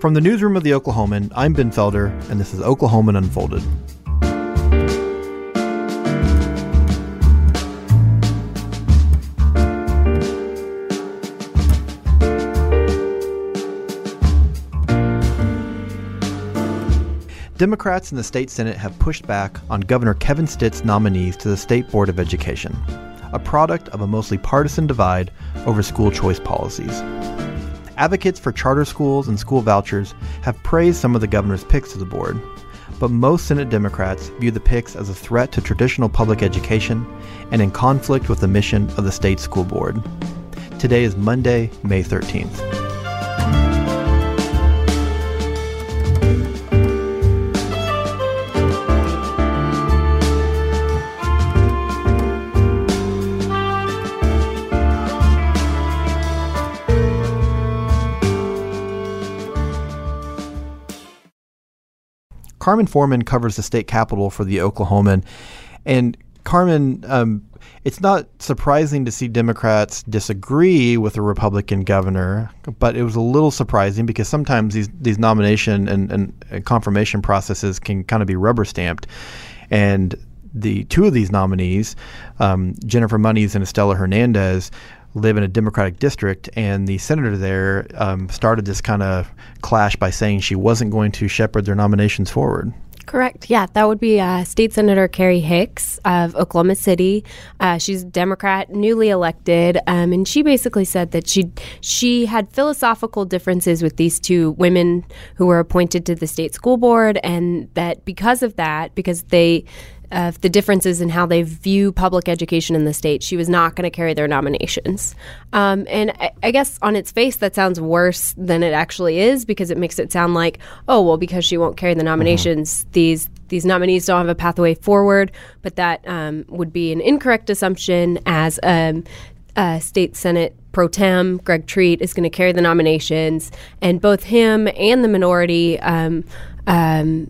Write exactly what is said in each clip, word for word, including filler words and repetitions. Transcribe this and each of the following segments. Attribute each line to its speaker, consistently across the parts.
Speaker 1: From the newsroom of The Oklahoman, I'm Ben Felder, and this is Oklahoman Unfolded. Democrats in the state Senate have pushed back on Governor Kevin Stitt's nominees to the State Board of Education, a product of a mostly partisan divide over school choice policies. Advocates for charter schools and school vouchers have praised some of the governor's picks to the board, but most Senate Democrats view the picks as a threat to traditional public education and in conflict with the mission of the state school board. Today is Monday, May thirteenth. Carmen Foreman covers the state capitol for The Oklahoman. And Carmen, um, it's not surprising to see Democrats disagree with a Republican governor, but it was a little surprising because sometimes these, these nomination and, and, and confirmation processes can kind of be rubber stamped. And the two of these nominees, um, Jennifer Muniz and Estela Hernandez, live in a Democratic district, and the senator there um, started this kind of clash by saying she wasn't going to shepherd their nominations forward.
Speaker 2: Correct. Yeah, that would be uh, State Senator Carrie Hicks of Oklahoma City. Uh, she's a Democrat, newly elected, um, and she basically said that she she had philosophical differences with these two women who were appointed to the state school board, and that because of that, because they of the differences in how they view public education in the state, she was not going to carry their nominations. Um, and I, I guess on its face, that sounds worse than it actually is, because it makes it sound like, oh, well, because she won't carry the nominations, mm-hmm. these these nominees don't have a pathway forward. But that um, would be an incorrect assumption, as um, uh, State Senate Pro Tem Greg Treat is going to carry the nominations. And both him and the minority um, um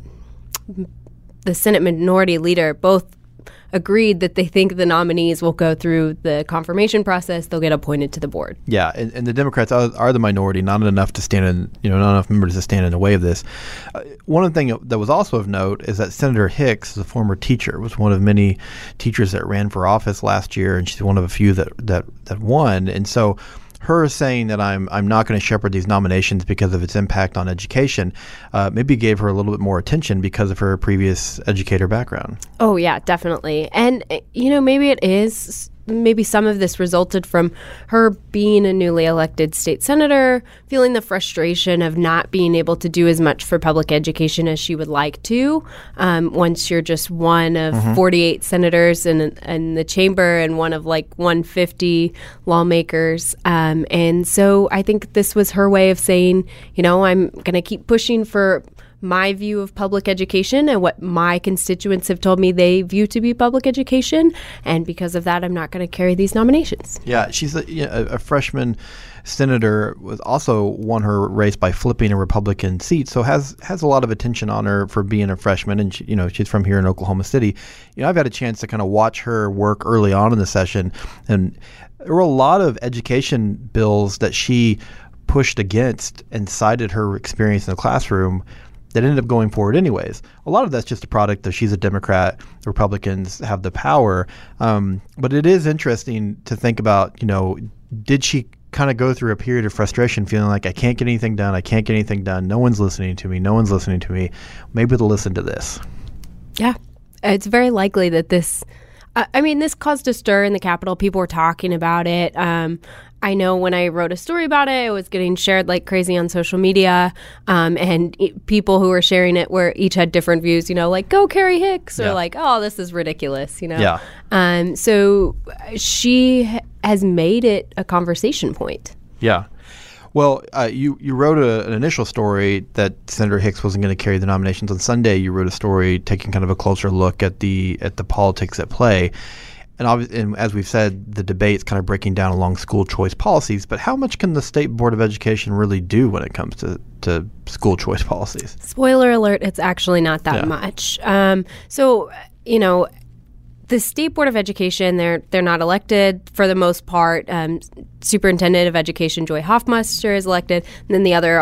Speaker 2: the Senate Minority Leader both agreed that they think the nominees will go through the confirmation process. They'll get appointed to the board.
Speaker 1: Yeah, and, and the Democrats are, are the minority, not enough to stand in, you know, not enough members to stand in the way of this. Uh, one of the things that was also of note is that Senator Hicks is a former teacher, was one of many teachers that ran for office last year, and she's one of a few that that, that won. And so her saying that I'm I'm not going to shepherd these nominations because of its impact on education uh, maybe gave her a little bit more attention because of her previous educator background.
Speaker 2: Oh, yeah, definitely. And, you know, maybe it is maybe some of this resulted from her being a newly elected state senator, feeling the frustration of not being able to do as much for public education as she would like to. Um, once you're just one of mm-hmm. forty-eight senators in, in the chamber and one of like one hundred fifty lawmakers. Um, and so I think this was her way of saying, you know, I'm going to keep pushing for my view of public education and what my constituents have told me they view to be public education. And because of that, I'm not going to carry these nominations.
Speaker 1: Yeah, she's a, you know, a freshman senator, was also won her race by flipping a Republican seat, so has has a lot of attention on her for being a freshman. And, she, you know, she's from here in Oklahoma City. You know, I've had a chance to kind of watch her work early on in the session. And there were a lot of education bills that she pushed against and cited her experience in the classroom that ended up going forward anyways. A lot of that's just a product of she's a Democrat, the Republicans have the power. Um, but it is interesting to think about, you know, did she kind of go through a period of frustration, feeling like I can't get anything done, I can't get anything done, no one's listening to me, no one's listening to me. Maybe they'll listen to this.
Speaker 2: Yeah, it's very likely that this, uh, I mean, this caused a stir in the Capitol. People were talking about it. Um, I know when I wrote a story about it, it was getting shared like crazy on social media. Um, and it, people who were sharing it were each had different views, you know, like, go Carrie Hicks, or
Speaker 1: yeah.
Speaker 2: like, oh, this is ridiculous, you know?
Speaker 1: Yeah.
Speaker 2: Um, so she ha- has made it a conversation point.
Speaker 1: Yeah. Well, uh, you, you wrote a, an initial story that Senator Hicks wasn't going to carry the nominations. On Sunday, you wrote a story taking kind of a closer look at the at the politics at play. And, obviously, and as we've said, the debate's kind of breaking down along school choice policies. But how much can the State Board of Education really do when it comes to, to school choice policies?
Speaker 2: Spoiler alert, it's actually not that
Speaker 1: yeah.
Speaker 2: much. Um, so, you know, the State Board of Education, they're they're not elected for the most part. Um, Superintendent of Education Joy Hoffmeister is elected. And then the other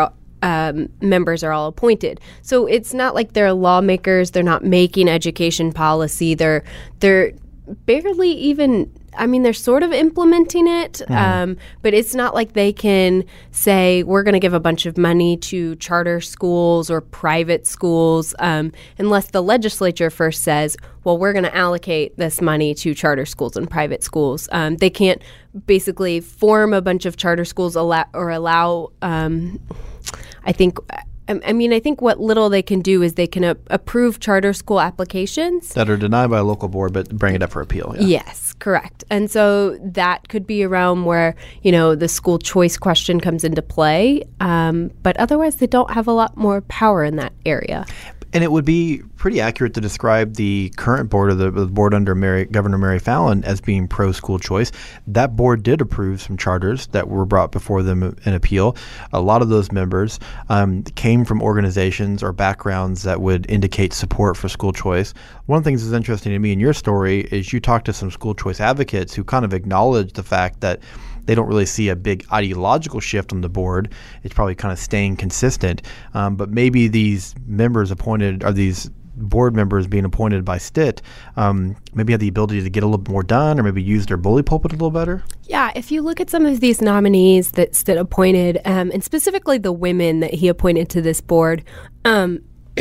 Speaker 2: um, members are all appointed. So it's not like they're lawmakers. They're not making education policy. They're they're barely even. I mean, they're sort of implementing it, mm. um, but it's not like they can say, we're going to give a bunch of money to charter schools or private schools, um, unless the legislature first says, well, we're going to allocate this money to charter schools and private schools. Um, they can't basically form a bunch of charter schools allow, or allow, um, I think... I mean, I think what little they can do is they can a- approve charter school applications
Speaker 1: that are denied by a local board, but bring it up for appeal. Yeah.
Speaker 2: Yes, correct. And so that could be a realm where, you know, the school choice question comes into play. Um, but otherwise, they don't have a lot more power in that area.
Speaker 1: And it would be pretty accurate to describe the current board of the, the board under Mary, Governor Mary Fallin as being pro-school choice. That board did approve some charters that were brought before them in appeal. A lot of those members um, came from organizations or backgrounds that would indicate support for school choice. One of the things that's interesting to me in your story is you talked to some school choice advocates who kind of acknowledged the fact that they don't really see a big ideological shift on the board. It's probably kind of staying consistent. Um, but maybe these members appointed, or these board members being appointed by Stitt, um, maybe have the ability to get a little bit more done, or maybe use their bully pulpit a little better?
Speaker 2: Yeah, if you look at some of these nominees that Stitt appointed, um, and specifically the women that he appointed to this board, um,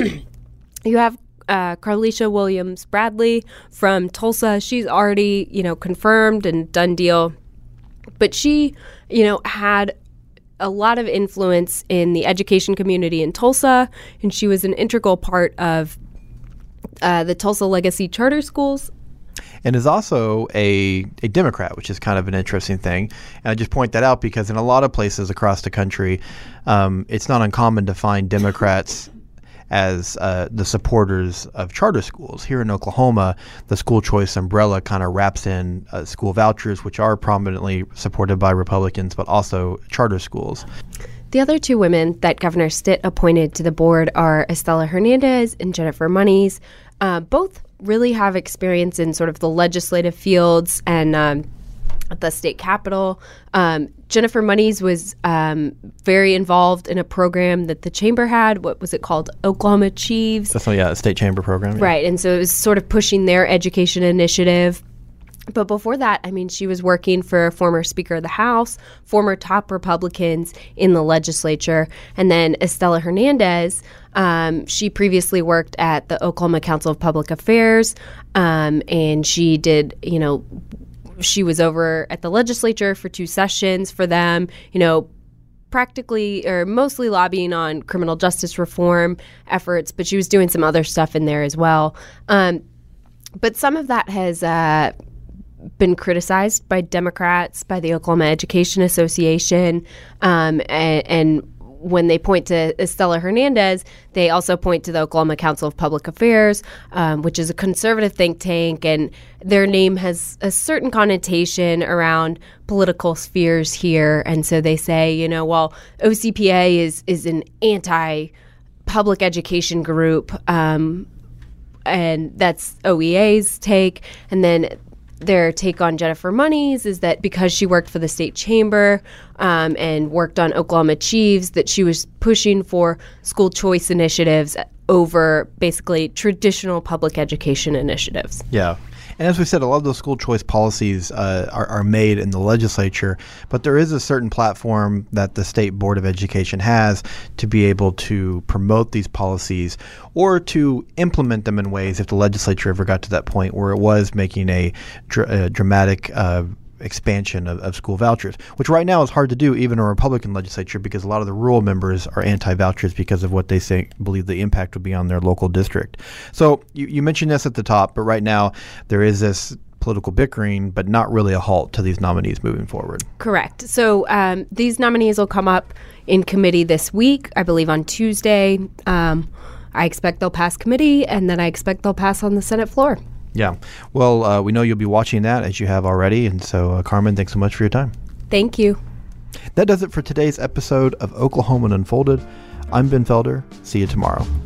Speaker 2: you have Uh, Carlisha Williams Bradley from Tulsa. She's already, you know, confirmed and done deal. But she, you know, had a lot of influence in the education community in Tulsa, and she was an integral part of uh, the Tulsa Legacy Charter Schools.
Speaker 1: And is also a, a Democrat, which is kind of an interesting thing. And I just point that out because in a lot of places across the country, um, it's not uncommon to find Democrats as uh, the supporters of charter schools. Here in Oklahoma, the school choice umbrella kind of wraps in uh, school vouchers, which are prominently supported by Republicans, but also charter schools.
Speaker 2: The other two women that Governor Stitt appointed to the board are Estela Hernandez and Jennifer Monies. Uh, both really have experience in sort of the legislative fields and um, at the state capitol. Um, Jennifer Monies was um, very involved in a program that the chamber had. What was it called? Oklahoma Achieves.
Speaker 1: That's yeah, a state chamber program. Yeah.
Speaker 2: Right. And so it was sort of pushing their education initiative. But before that, I mean, she was working for former Speaker of the House, former top Republicans in the legislature. And then Estela Hernandez, um, she previously worked at the Oklahoma Council of Public Affairs. Um, and she did, you know, she was over at the legislature for two sessions for them, you know, practically or mostly lobbying on criminal justice reform efforts, but she was doing some other stuff in there as well. Um, but some of that has uh, been criticized by Democrats, by the Oklahoma Education Association, um, and, and when they point to Estela Hernandez, they also point to the Oklahoma Council of Public Affairs, um, which is a conservative think tank, and their name has a certain connotation around political spheres here. And so they say, you know, well, O C P A is is an anti-public education group, um, and that's O E A's take. And then their take on Jennifer Monies is that because she worked for the state chamber um, and worked on Oklahoma Achieves, that she was pushing for school choice initiatives over basically traditional public education initiatives.
Speaker 1: Yeah. And as we said, a lot of those school choice policies uh, are, are made in the legislature, but there is a certain platform that the State Board of Education has to be able to promote these policies or to implement them in ways if the legislature ever got to that point where it was making a, dr- a dramatic uh, expansion of, of school vouchers, which right now is hard to do even in a Republican legislature because a lot of the rural members are anti-vouchers because of what they say believe the impact would be on their local district. So you, you mentioned this at the top, but right now there is this political bickering, but not really a halt to these nominees moving forward.
Speaker 2: Correct. So um, these nominees will come up in committee this week, I believe on Tuesday. Um, I expect they'll pass committee, and then I expect they'll pass on the Senate floor.
Speaker 1: Yeah. Well, uh, we know you'll be watching that as you have already. And so, uh, Carmen, thanks so much for your time.
Speaker 2: Thank you.
Speaker 1: That does it for today's episode of Oklahoman Unfolded. I'm Ben Felder. See you tomorrow.